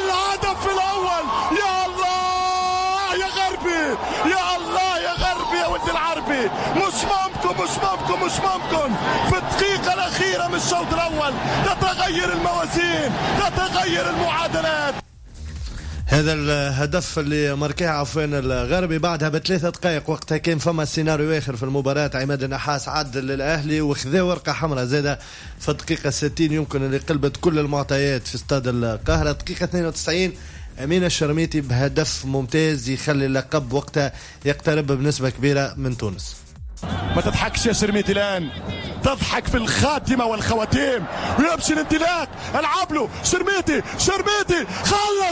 يا الله يا غربي يا الله يا غربي يا ولد العربي مش ممكن في الدقيقة الأخيرة من الشوط الأول تتغير الموازين تتغير المعادلات. هذا الهدف اللي ماركاه عفوا الغربي بعدها ب3 دقائق وقتها كان فما سيناريو آخر في المباراة. عماد النحاس عدل للأهلي وخذا ورقة حمراء زادة في الدقيقة 60 يمكن اللي قلبت كل المعطيات في استاد القاهرة. دقيقة 92 أمين الشرميتي بهدف ممتاز يخلي اللقب وقتها يقترب بنسبة كبيرة من تونس. ما تضحكش يا شرميتي الآن تضحك في الخاتمة والخواتيم ويمشي الانطلاق. العب له شرميتي خلص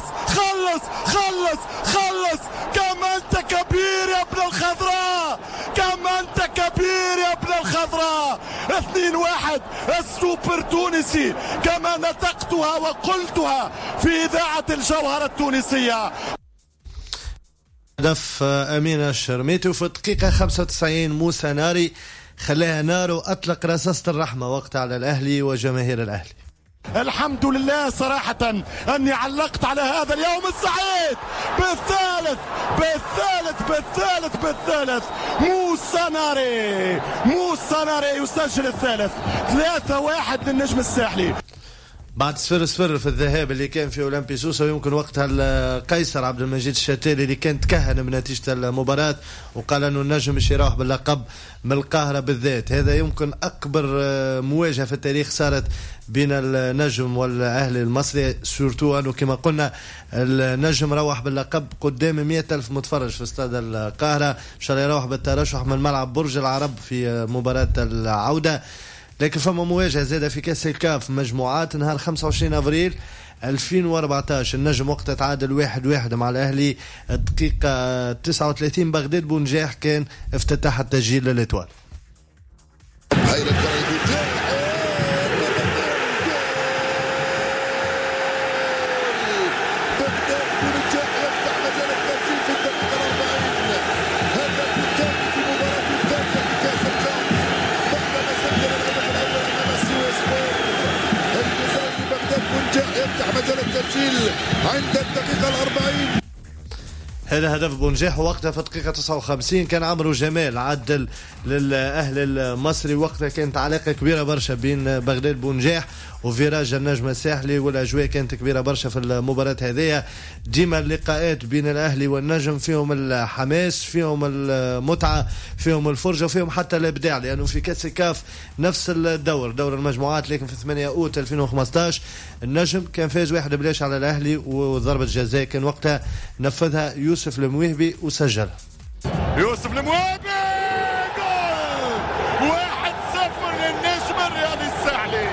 كما انت كبير يا ابن الخضراء كم أنت كبير يا ابن الخضراء. 2-1 السوبر تونسي كما نطقتها وقلتها في إذاعة الجوهرة التونسية. هدف أمين الشرميتي في الدقيقة 95 موسى ناري خلاها نار وأطلق رصاصة الرحمة وقت على الأهلي وجماهير الأهلي. الحمد لله صراحة أني علقت على هذا اليوم السعيد بالثالث موسى ناري يسجل الثالث. 3-1 للنجم الساحلي بعد 0-0 في الذهاب اللي كان في أولمبي سوسة. ويمكن وقتها القيصر عبد المجيد الشتالي اللي كان تكهن بنتيجة المباراة وقال أنه النجم مش يروح باللقب من القاهرة بالذات. هذا يمكن أكبر مواجهة في التاريخ صارت بين النجم والأهلي المصري، سورتو أنه كما قلنا النجم روح باللقب قدام 100,000 متفرج في استاد القاهرة. إن شاء الله يروح بالترشح من ملعب برج العرب في مباراة العودة. لكن فما مواجهة زادة في كأس الكاف مجموعات نهار 25 أفريل 2014. النجم وقتها تعادل 1-1 مع الأهلي. الدقيقة 39 بغداد بونجاح كان افتتاح التسجيل للإتوال. عند الدقيقة 40 هذا هدف بونجاح. وقتها في الدقيقة 59 كان عمرو جمال عدل للأهلي المصري. وقتها كانت علاقة كبيرة برشا بين بغداد بونجاح وفيراج النجم الساحلي والأجواء كانت كبيرة برشا في المباراة هذه. ديما اللقاءات بين الأهلي والنجم فيهم الحماس، فيهم المتعة، فيهم الفرجة، وفيهم حتى الإبداع، لأنه في كأس الكاف نفس دور المجموعات. لكن في 8 أوت 2015 النجم كان فاز 1-0 على الأهلي وضربة جزاء كان وقتها نفذها يوسف الموهبي وسجلها. يوسف الموهبي جول 1-0 للنجم الرياضي الساحلي،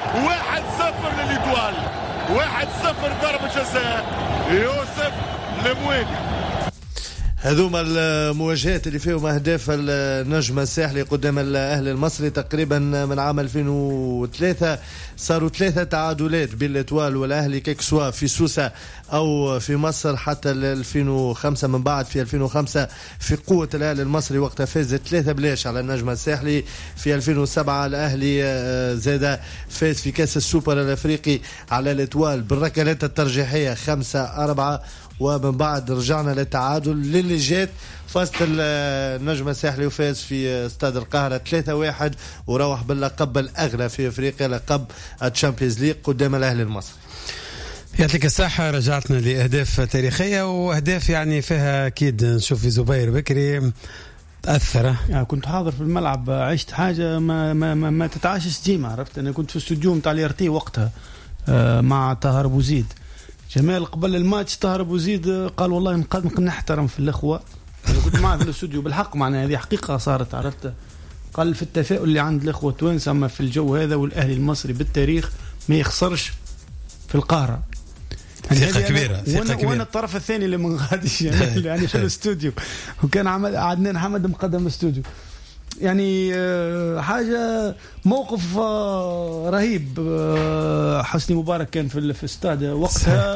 1-0 للإتوال، 1-0 ضربة جزاء يوسف الموهبي. هذوما المواجهات اللي فيهم أهداف النجم الساحلي قدام الأهلي المصري تقريبا من عام 2003 صاروا 3 تعادلات بين الإتوال والأهلي كيكسوا في سوسة أو في مصر حتى 2005. من بعد في 2005 في قوة الأهلي المصري وقتها فاز 3-0 على النجم الساحلي. في 2007 الأهلي زاد فاز في كأس السوبر الأفريقي على الإتوال بالركلات الترجيحية 5-4. ومن بعد رجعنا للتعادل للي جات فازت النجم الساحلي وفاز في استاد القاهرة 3-1 وروح باللقب الأغلى في أفريقيا لقب الشامبيونز ليج قدام الأهلي المصري. يعطيك الصحة. رجعتنا لأهداف تاريخية وأهداف يعني فيها أكيد نشوف في زبير بكري تأثر. يعني كنت حاضر في الملعب، عشت حاجة ما تتعاشش ديما. عرفت أنا كنت في الاستوديو متاع اليرتي وقتها مع طاهر بوزيد. جمال قبل الماتش طاهر بوزيد قال والله ممكن نحترم في الأخوة. أنا كنت معه في الاستوديو بالحق، معناها هذه حقيقة صارت. عرفت قال في التفاؤل اللي عند الأخوة التوانسة أما في الجو هذا والأهلي المصري بالتاريخ ما يخسرش في القاهرة. ثقة كبيرة. وانا الطرف الثاني اللي من غاديش يعني في الاستوديو، وكان عدنان حمد مقدم الاستوديو. يعني حاجة موقف رهيب. حسني مبارك كان في الاستاد وقتها،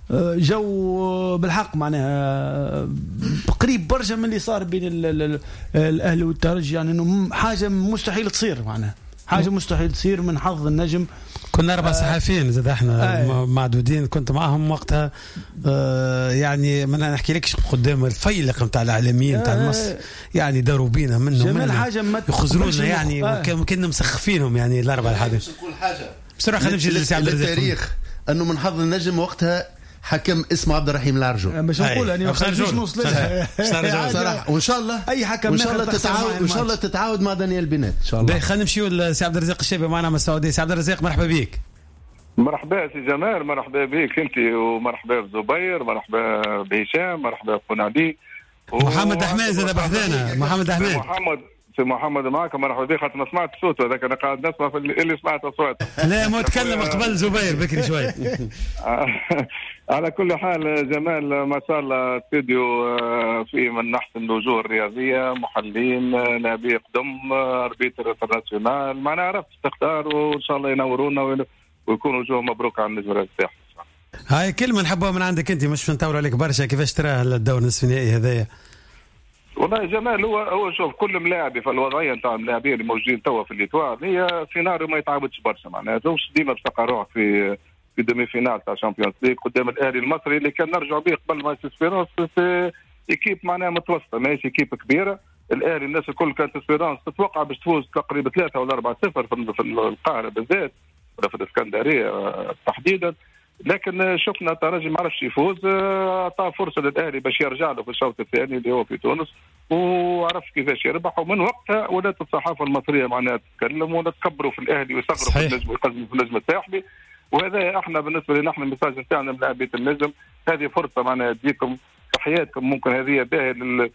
جو بالحق معناها قريب برشا من اللي صار بين الأهلي والترجي. يعني انه حاجة مستحيل تصير، معناها حاجة مستحيل تصير من حظ النجم. كنا 4 صحفيين زاد احنا معدودين، كنت معهم وقتها. يعني ما نحكي لكش قدام الفيلق نتاع الاعلاميين نتاع مصر، يعني داروا بينا منهم يخزرونا يعني كنا مسخفينهم يعني الاربعه هذه. نقول حاجه بصراحه خلينا نمشي للتاريخ انه من حظ النجم وقتها حكم اسمه عبد الرحيم العرجو. مش نقول يعني مش نوصل صراحه. وان شاء الله اي حكم وان شاء الله تتعاود، وان شاء الله تتعاود مع دانيال بنات ان شاء الله. خلينا نمشيو لسي عبد الرزاق الشابي معنا من السعوديه. سي عبد الرزاق مرحبا بك. مرحبا سي جمال، مرحبا بك انت، ومرحبا بزبير، مرحبا بهشام، مرحبا بقنادي محمد احمد زاد بحذانا. محمد احمد سي محمد معك مرحبا بك، خاطر ما سمعت صوته هذاك، انا قاعد نسمع في اللي سمعت اصوات. لا ما تكلم قبل زبير بكري شوي. على كل حال جمال ما شاء الله استوديو فيه من احسن الوجوه الرياضيه، محللين، لاعبي قدم، اربيتر انترناسيونال، ما عرفت تختار، وان شاء الله ينورونا ويكون وجوه مبروك على النجم الساحلي. هاي كلمه نحبها من عندك انت، مش نطول عليك برشا، كيفاش تراه الدور النصف النهائي هذايا؟ والله جمال هو شوف كل ملاعبي في الوضعيه نتاع اللاعبين اللي موجودين توا في الإيطوال هي سيناريو ما يتعاودش برشا، معناها توش ديما باش تلقى روحك في دومي فينال تاع شامبيونز ليغ قدام الاهلي المصري اللي كان نرجع به قبل ما اسبيرونس في ايكيب معناها متوسطه، ماهيش ايكيب كبيره. الاهلي الناس الكل كانت اسبيرونس تتوقع باش تفوز تقريبا 3 ولا 4-0 في القاهره بالذات ولا في الاسكندريه تحديدا، لكن شفنا الترجي ما عرفش يفوز، اعطى فرصه للاهلي باش يرجع له في الشوط الثاني اللي هو في تونس وعرف كيفاش يربح، ومن وقتها ولات الصحافه المصريه معناها تتكلم ونتكبروا في الاهلي ويصغروا في النجم ويقزموا في النجم الساحلي. وهذا احنا بالنسبه لنا احنا المساج نتاعنا من لاعبيه النجم، هذه فرصه معناها تجيكم في حياتكم، ممكن هذه باهيه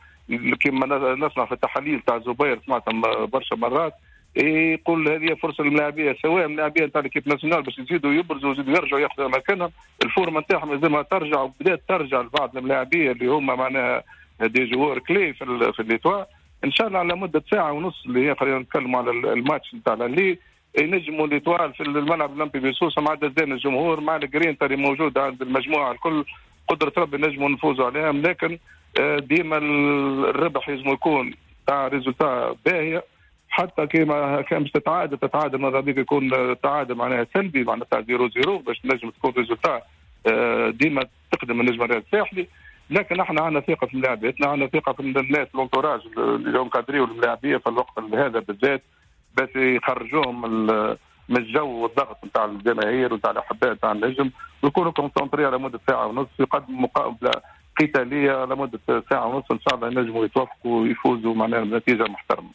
كما نسمع في التحاليل تاع زبير سمعتها برشا مرات يقول هذه فرصه للاعبيه سواء اللاعبيه نتاع الكيب ناسيونال باش يزيدوا يبرزوا ويزيدوا يرجعوا ياخذوا مكانهم، الفورمه نتاعهم لازمها ترجع، وبدات ترجع لبعض اللاعبيه اللي هم معناها دي جوار كلي في الإيطوال. ان شاء الله على مده ساعه ونص اللي هي خلينا نتكلموا على الماتش نتاع اللي ينجموا الإيطوال في الملعب الاولمبي بسوسه مع زين الجمهور مع الجرين اللي موجود عند المجموعه الكل، قدره ربي نجموا نفوزوا عليهم، لكن ديما الربح لازم يكون تاع ريزولتا باهيه، حتى كما كان باش تتعادل ماذا بيك يكون تعادل معناها سلبي معناها تاع 0-0 باش نجم تكون ريزولتا ديما تقدم النجم الساحلي. لكن احنا عندنا ثقه في لاعباتنا، عندنا ثقه في الناس الانتوراج اللي هم كادريو اللاعبيه في الوقت هذا بالذات باش يخرجوهم من الجو والضغط نتاع الجماهير ونتاع الاحباء نتاع النجم، ويكونوا كونسونطري على مده ساعه ونص، يقدموا مقابله قتاليه على مده ساعه ونص، ان شاء الله ينجموا يتوفقوا ويفوزوا معناها بنتيجه محترمه.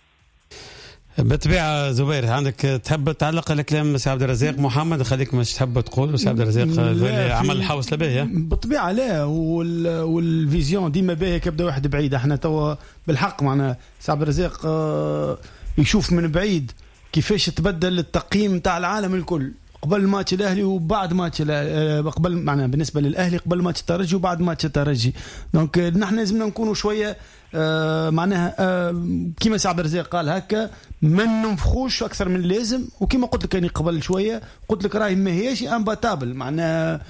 بالطبيعه زبير عندك تحب تعلق على كلام سي عبد الرزاق محمد؟ خليك مش تحب تقول سي عبد الرزاق عمل الحوصله باهيه بالطبيعه، لا والفيزيون ديما باهيه كيبدا واحد بعيد. احنا توا بالحق معنا سي عبد الرزاق يشوف من بعيد كيفاش تبدل التقييم نتاع العالم الكل قبل ماتش الاهلي وبعد ماتش قبل معنا بالنسبه للاهلي قبل ماتش الترجي وبعد ماتش الترجي. دونك نحن لازمنا نكونوا شويه معناها كيما سي عبد الرزاق قال هكا ما ننفخوش اكثر من اللازم، وكيما قلت لك يعني قبل شويه قلت لك راهي ما هياش امباتابل معناها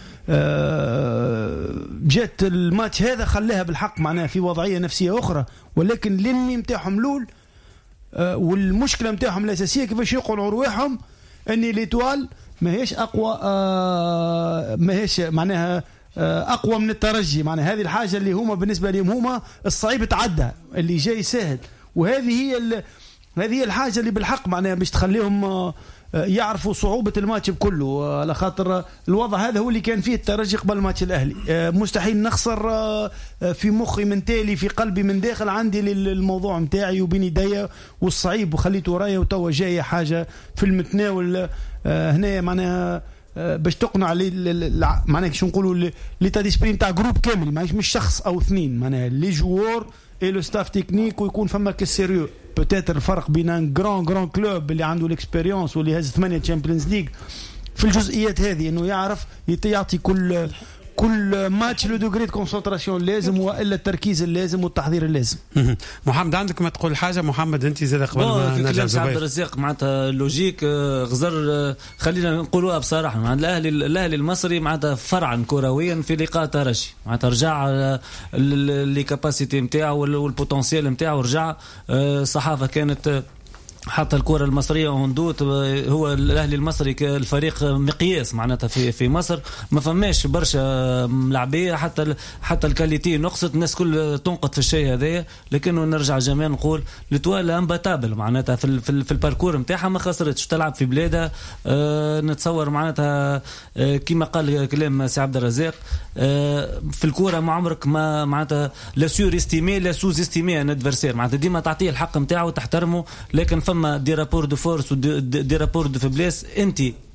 جات الماتش هذا خلاها بالحق معناها في وضعيه نفسيه اخرى، ولكن الانمي نتاعهم الاول والمشكله نتاعهم الاساسيه كيفاش يقعوا رواحهم ان ليتوال ما هيش اقوى ما هيش معناها اقوى من الترجي، معناها هذه الحاجه اللي هما بالنسبه لهم هما الصعيب تعدى اللي جاي سهل، وهذه هي الحاجه اللي بالحق معناها باش تخليهم يعرفوا صعوبه الماتش بكله، على خاطر الوضع هذا هو اللي كان فيه الترجي قبل ماتش الاهلي. مستحيل نخسر في مخي من تالي في قلبي من داخل عندي للموضوع نتاعي وبين يديا والصعيب وخليته ورايا وتوا جايه حاجه في المتناول هنا معناها باش تقنع معناها شو نقولوا ليتا ديسبري نتاع جروب كامل مش شخص او اثنين، معناها لي جوور اي لو ستاف تكنيك ويكون فما كسيريو. بوتيتر الفرق بين ان جران كلوب اللي عنده الاكسبيريونس واللي هز 8 تشامبيونز ليج في الجزئيات هذه انه يعرف يعطي كل ماتش لو دوغري دو كونسنتراسيون لازم والا التركيز اللازم والتحضير اللازم. محمد عندك ما تقول حاجه؟ محمد انت زاد قبل ما نرجع زبير عبد الرزاق معناتها لوجيك غزر خلينا نقولوها بصراحه، مع الاهلي المصري معناتها فرعا كرويا في لقاء ترجي، معناتها رجع لي كاباسيتي نتاعو والبوتنسيال نتاعو، رجع الصحافه كانت حتى الكرة المصرية وهندوت هو الأهلي المصري كالفريق مقياس معناتها في مصر، ما فماش برشا ملاعبية حتى الكاليتي نقصت، الناس كل تنقط في الشيء هذا، لكنه نرجع جميع نقول لتوال امباتابل معناتها في الباركور نتاعها ما خسرتش، تلعب في بلادها. نتصور معناتها كما قال كلام سي عبد الرزاق في الكرة ما عمرك ما معناتها لا سور استيمي لا سوز استيمي ان ادفرسير، معناتها ديما تعطيه الحق نتاعو وتحترمه، لكن فما دي رابور دو فورس ودي رابور دو فيبليس، انت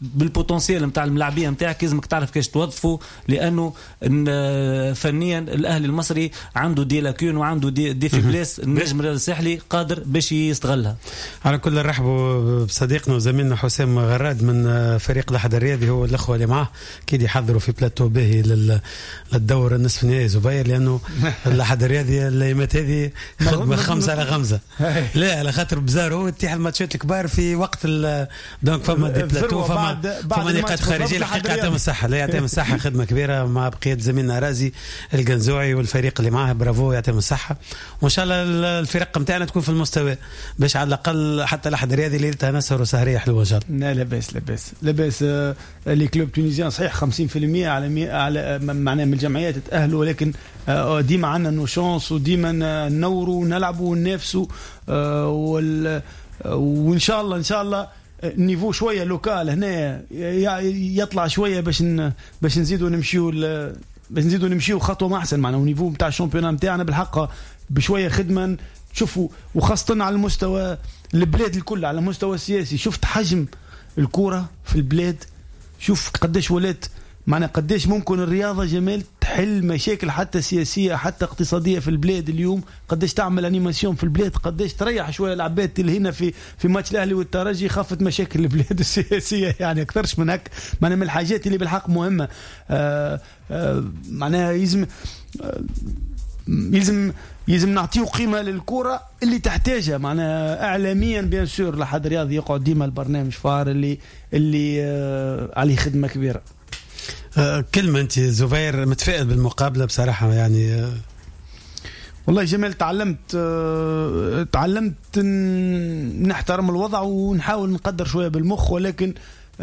بالبوتنسيال نتاع الملاعبيه نتاعك لازمك تعرف كيفاش توظفه، لانه فنيا الاهلي المصري عنده دي لاكون وعنده دي فيبليس النجم الساحلي قادر باش يستغلها. على كل نرحبوا بصديقنا وزميلنا حسام غراد من فريق الأحد الرياضي، هو الاخوه اللي معاه كيد يحضروا في بلاتو باهي للدور النصف النهائي زبير، لانه الأحد الرياضي الايامات هذه خدمه 5-5 لا على خاطر بزار هو تيح الماتشات الكبار في وقت دونك فما دي بلاتو فما نقاط خارجيه الحقيقه يعطيهم الصحه، لا يعطيهم الصحه خدمه كبيره مع بقيه زميلنا رازي القنزوعي والفريق اللي معاه، برافو يعطيهم الصحه، وان شاء الله الفرق نتاعنا تكون في المستوى باش على الاقل حتى الأحد الرياضي ليلتها نسهر وسهريه حلوه ان شاء الله. لا باس لي كلوب تونيزيان صحيح 50% على معناه من الجمعيات تاهلوا، ولكن ديما عندنا نو شانس وديما نوروا ونلعبوا وننافسوا، وان شاء الله النيفو شويه لوكال هنا يطلع شويه باش نزيدوا نمشيو خطوه ما احسن، معنا النيفو نتاع الشامبيون نتاعنا بالحق بشويه خدمه تشوفوا، وخاصه على المستوى البلاد الكل، على المستوى السياسي شفت حجم الكرة في البلاد، شوف قديش ولات معنا قديش ممكن الرياضة جمال تحل مشاكل حتى سياسية حتى اقتصادية في البلاد اليوم، قديش تعمل انيماسيون في البلاد، قديش تريح شوية العباد اللي هنا في ماتش الأهلي والترجي، خافت مشاكل البلاد السياسية يعني أكثرش من هك، معنا من الحاجات اللي بالحق مهمة. معناها يلزم نعطيه قيمة للكرة اللي تحتاجها، معناها اعلاميا بيان سور لحد رياضي يقعد ديما البرنامج فار اللي عليه خدمة كبيرة. كلمة انت زبير متفائل بالمقابلة بصراحة يعني؟ والله جمال تعلمت نحترم الوضع ونحاول نقدر شوية بالمخ، ولكن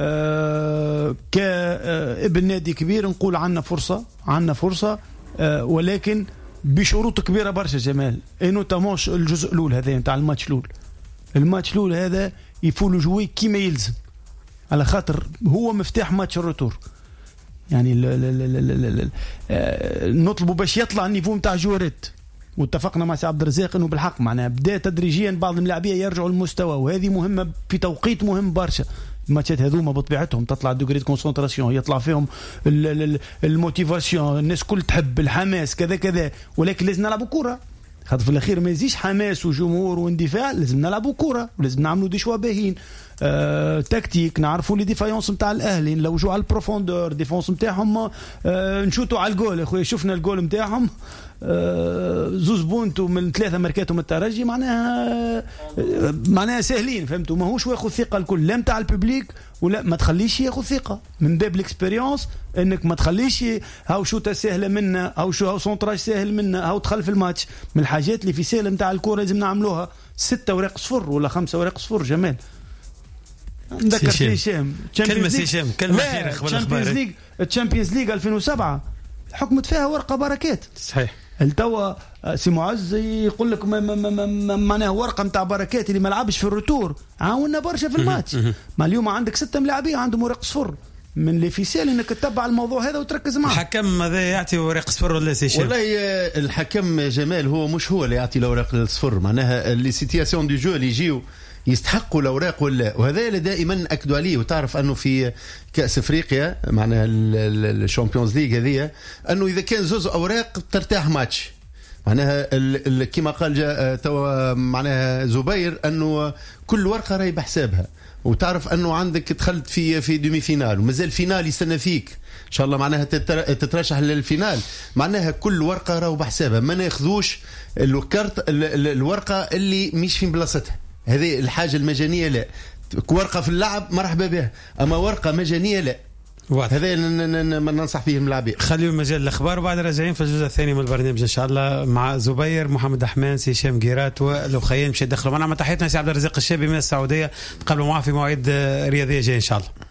كابن نادي كبير نقول عنا فرصة ولكن بشروط كبيرة برشا جمال، انه تماش الجزء الاول هذا نتاع الماتش الاول هذا يفولو جوي كيما يلزم، على خاطر هو مفتاح ماتش الرتور يعني نطلبوا باش يطلع النيفو نتاع جوريت، واتفقنا مع سي عبد الرزاق انه بالحق معناها بدا تدريجيا بعض الملاعبيه يرجعوا للمستوى، وهذه مهمه في توقيت مهم برشا. الماتشات هذوما بطبيعتهم تطلع دوغري كونسنتراسيون، يطلع فيهم الموتيفاسيون، الناس كل تحب الحماس كذا، ولكن لازم نلعبوا كرة، خاطر في الاخير ما يزيش حماس وجمهور واندفاع، لازم نلعبوا كرة ولازم نعملوا دي شوا باهين تكتيك، نعرفوا لي ديفايونس نتاع الاهلي، نلوجوا على البروفوندور ديفونس نتاعهم، نشوتوا على الجول. اخويا شفنا الجول نتاعهم زوز بونتو من 3 ماركاتهم الترجي، معناها سهلين، فهمتوا؟ ماهوش ياخذ ثقه الكل لا نتاع الببليك ولا ما تخليش ياخذ ثقه من باب الاكسبيريونس، انك ما تخليش هاو شوطه سهله منا او هاو سونتراج سهل منا هاو دخل في الماتش. من الحاجات اللي في سهل نتاع الكره لازم نعملوها 6 ورق صفر ولا 5 ورق صفر. جمال نذكر في هشام كلمه خير قبل الاخبار. الشامبيونز ليج 2007 حكمت فيها ورقه بركات، صحيح. التوا سي معز يقول لك معناها ورقه نتاع بركات اللي ما لعبش في الرتور عاوننا برشا في الماتش. ما اليوم عندك 6 ملاعبين عندهم ورق صفر، من اللي في سال انك تتبع الموضوع هذا وتركز معه. الحكم هذا يعطي ورق صفر ولا سي شيء؟ والله الحكم جمال هو مش هو اللي يعطي الاوراق الصفر، معناها لي سيتياسيون دو جو اللي يجيو يستحقوا الاوراق ولا، وهذا اللي دائما اكدوا عليه. وتعرف انه في كاس افريقيا معناها الشامبيونز ليج هذه، انه اذا كان زوز اوراق ترتاح ماتش، معناها كما قال توا معناها زبير انه كل ورقه راهي بحسابها. وتعرف انه عندك دخلت في دومي فينال ومازال فينال يستنى فيك ان شاء الله، معناها تترشح للفينال، معناها كل ورقه راهو بحسابها، ما ناخذوش الورقه اللي مش في بلاصتها. هذه الحاجه المجانيه لا، ورقه في اللعب مرحبا بها، اما ورقه مجانيه لا. هذا ما ننصح فيه الملاعبين. خليوا مجال الاخبار وبعد راجعين في الجزء الثاني من البرنامج ان شاء الله مع زبير محمد احمان سي هشام جيرات ولوخيين مش يدخلوا معنا. تحياتنا سي عبد الرزاق الشابي من السعوديه، تقابلوا معه في مواعيد رياضيه جايه ان شاء الله.